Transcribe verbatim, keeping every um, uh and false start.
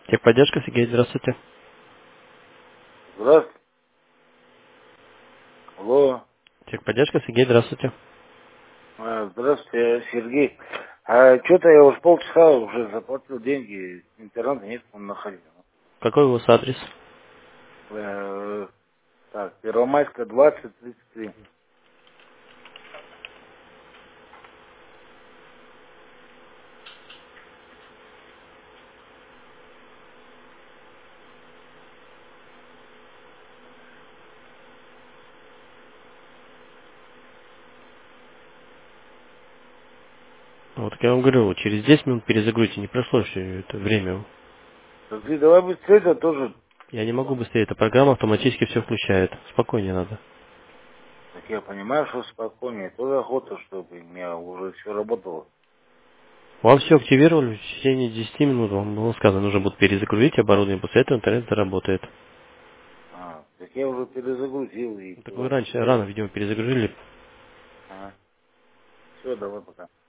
Техподдержка, Сергей, здравствуйте. Здравствуйте. Алло. Техподдержка, Сергей, здравствуйте. А, Здравствуйте, я Сергей. А что-то я уже полчаса уже заплатил деньги, интернета нет, он находил. Какой у вас адрес? Э, Так, Первомайская, двадцать, тридцать три. Вот, как я вам говорю, через десять минут перезагрузите, не прошло еще это время. Так ты давай быстрее, это тоже. Я не могу быстрее, эта программа автоматически все включает. Спокойнее надо. Так я понимаю, что спокойнее. Тоже охота, чтобы у меня уже все работало. Вам все активировали, в течение десяти минут вам было сказано, нужно будет перезагрузить оборудование, после этого интернет заработает. А, так я уже перезагрузил и Ну, так вы все. раньше, рано, видимо, перезагрузили. Ага. Все, давай пока.